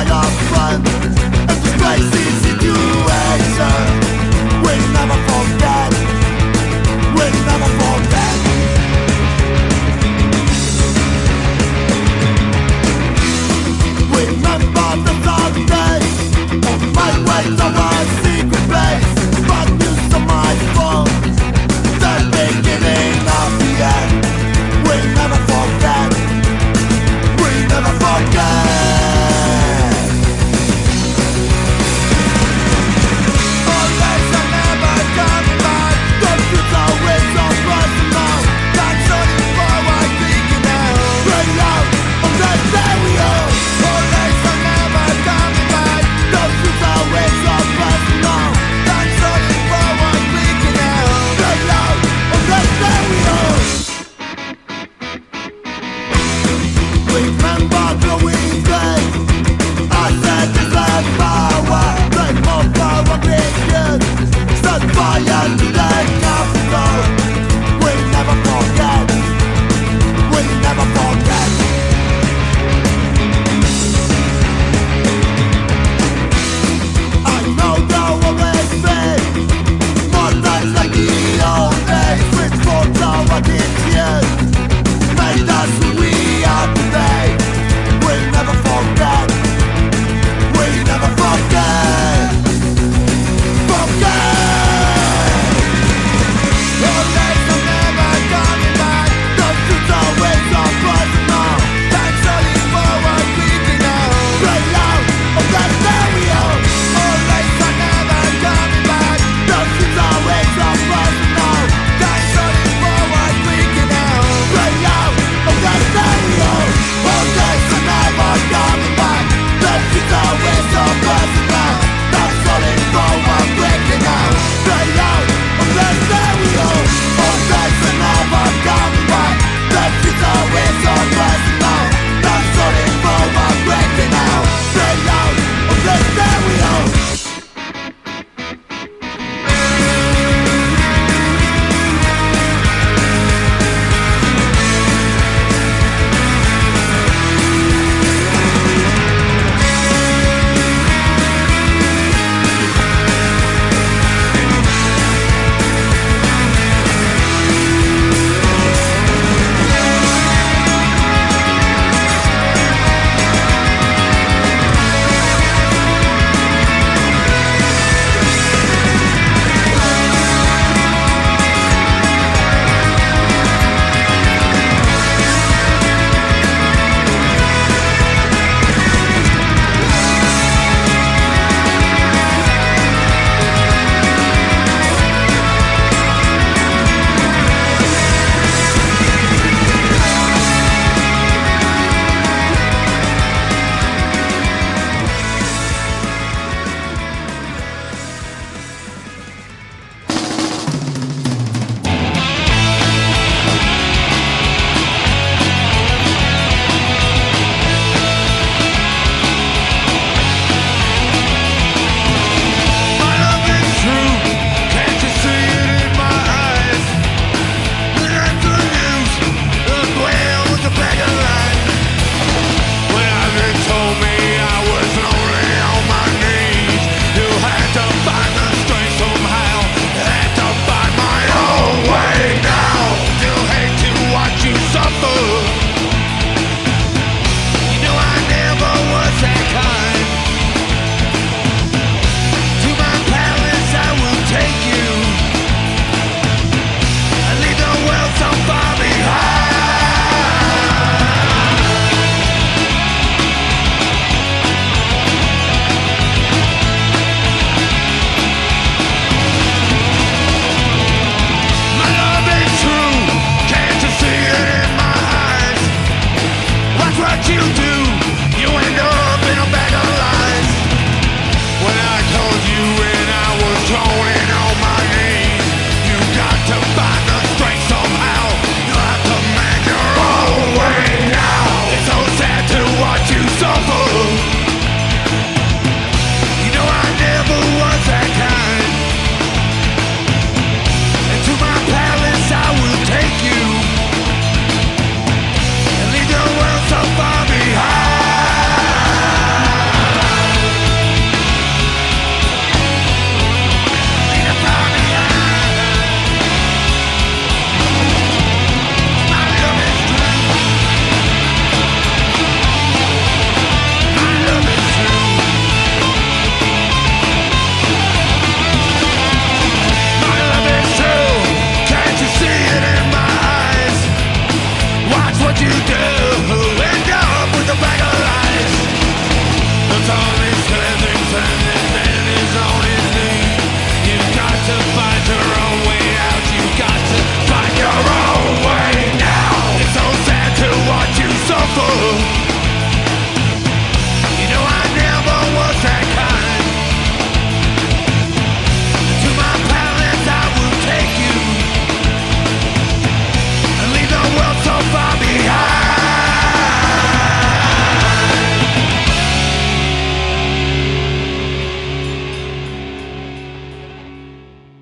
by our friends. It's a crazy situation. We never forget. We never forget. Remember the dark days on my way to my secret place. Bad news on my phone. The beginning of the end. We never forget. We never forget. All days are never coming back. The future is so personal. Thanks only for what we can now. Bring out on the stereo. All days are never coming back. The future is so personal. Thanks only for what we can now. Bring out on the stereo. Remember glowing day. I said this last power. Take more power, big kids. Set fire to the capital. We never forget. We never forget. I know there will always be more times like the old days. Which folks are what it is. Made us who we are today. We never forget. We never forget. Forget. Your days are never coming back. The future is so personal. Thanks only for what we can now. Play loud on the stereo. All days are never coming back. The future is so personal. Thanks only for what we can now. Play loud on the stereo. All days are never coming back. The future is so personal. Thanks only for what we can now. Play loud on the stereo. All days are never coming back. The future is so personal. Thanks only for what we can now. Play loud on the stereo.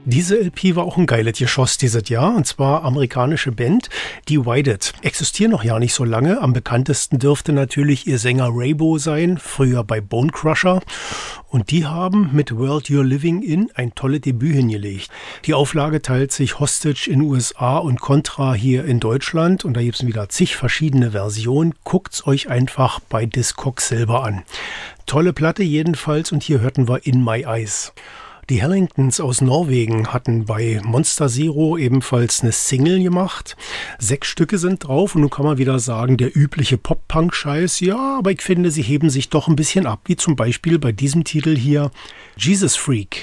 Diese LP war auch ein geiles Geschoss dieses Jahr, und zwar amerikanische Band Divided. Existieren noch ja nicht so lange. Am bekanntesten dürfte natürlich ihr Sänger Raybo sein, früher bei Bone Crusher. Und die haben mit World You're Living In ein tolles Debüt hingelegt. Die Auflage teilt sich Hostage in USA und Contra hier in Deutschland. Und da gibt es wieder zig verschiedene Versionen. Guckt's euch einfach bei Discogs selber an. Tolle Platte jedenfalls, und hier hörten wir In My Eyes. Die Hellingtons aus Norwegen hatten bei Monster Zero ebenfalls eine Single gemacht. 6 Stücke sind drauf, und nun kann man wieder sagen, der übliche Pop-Punk-Scheiß. Ja, aber ich finde, sie heben sich doch ein bisschen ab, wie zum Beispiel bei diesem Titel hier, Jesus Freak.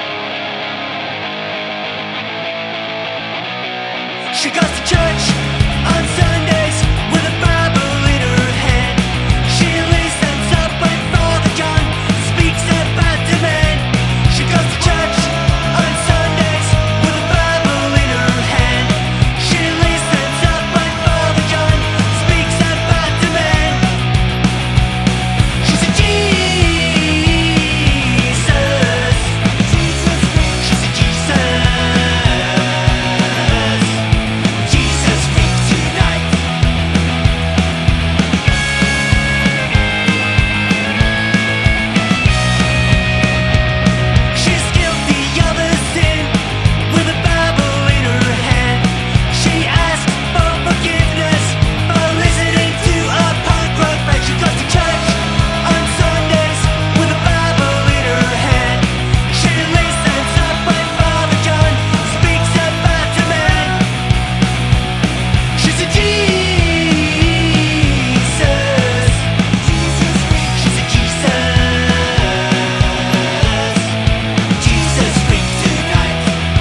She goes to church on Sundays with a Bible in her hand. She listens up when Father John speaks about the man. She goes to church on Sundays with a Bible in her hand. She listens up when Father John speaks about the man. She said, Jesus. She said, Jesus. Jesus freak tonight. She's guilty of a sin with a Bible in her hand. She asked for forgiveness for listening to a punk rock band. She goes to church on Sundays with a Bible in her hand. She listens up when Father John speaks about the man. She said, Jesus. She said, Jesus freak tonight.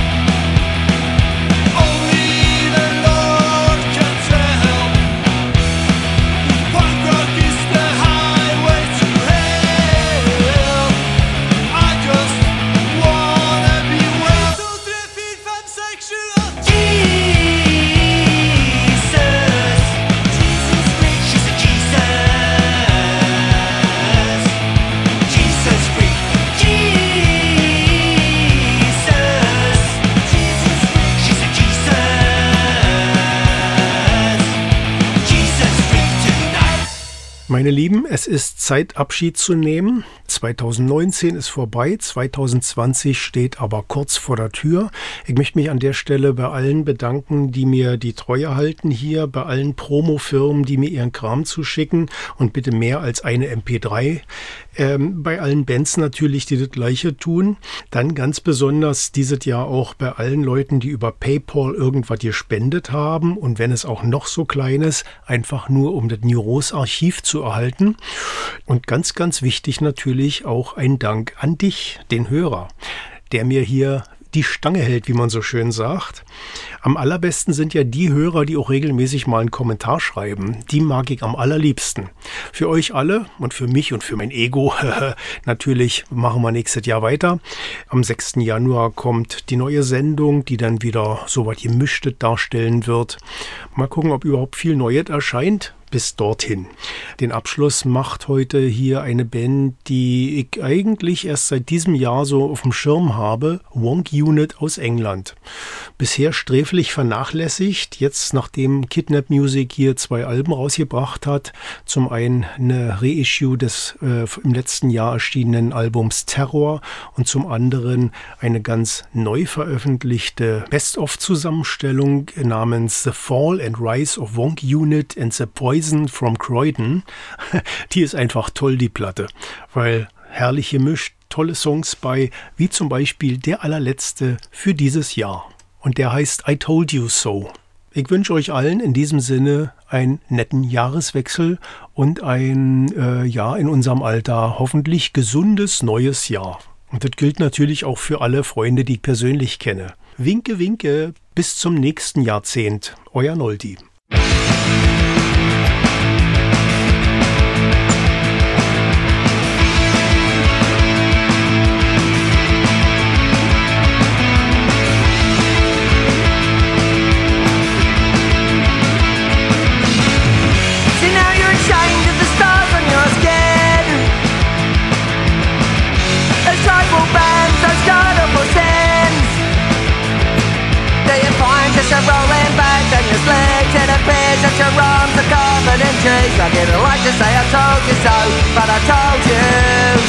Only the Lord can tell. Punk rock is the highway to hell. I just wanna be well. 2, 3, 4, 5, 6, 7, 8. Jesus freak. She said, Jesus freak. She said, Jesus freak tonight. Meine Lieben, es ist Zeit, Abschied zu nehmen. 2019 ist vorbei, 2020 steht aber kurz vor der Tür. Ich möchte mich an der Stelle bei allen bedanken, die mir die Treue halten hier, bei allen Promofirmen, die mir ihren Kram zuschicken, und bitte mehr als eine MP3. Bei allen Bands natürlich, die das Gleiche tun. Dann ganz besonders dieses Jahr auch bei allen Leuten, die über PayPal irgendwas gespendet haben, und wenn es auch noch so klein ist, einfach nur um das Neuros-Archiv zu erhalten. Und ganz, ganz wichtig natürlich auch ein Dank an dich, den Hörer, der mir hier die Stange hält, wie man so schön sagt. Am allerbesten sind ja die Hörer, die auch regelmäßig mal einen Kommentar schreiben. Die mag ich am allerliebsten. Für euch alle und für mich und für mein Ego natürlich machen wir nächstes Jahr weiter. Am 6. Januar kommt die neue Sendung, die dann wieder so was Gemischtes darstellen wird. Mal gucken, ob überhaupt viel Neues erscheint. Bis dorthin. Den Abschluss macht heute hier eine Band, die ich eigentlich erst seit diesem Jahr so auf dem Schirm habe. Wonk Unit aus England. Bisher sträflich vernachlässigt. Jetzt, nachdem Kidnap Music hier 2 Alben rausgebracht hat, zum einen eine Reissue des im letzten Jahr erschienenen Albums Terror und zum anderen eine ganz neu veröffentlichte Best-of-Zusammenstellung namens The Fall and Rise of Wonk Unit and the Poison from Croydon. Die ist einfach toll, die Platte, weil herrlich gemischt, tolle Songs bei, wie zum Beispiel der allerletzte für dieses Jahr. Und der heißt I Told You So. Ich wünsche euch allen in diesem Sinne einen netten Jahreswechsel und ein, in unserem Alter hoffentlich gesundes neues Jahr. Und das gilt natürlich auch für alle Freunde, die ich persönlich kenne. Winke, winke, bis zum nächsten Jahrzehnt. Euer Noldi. Tribal bands are started for sins. pressure on the covered in trees. I didn't like to say I told you so, but I told you.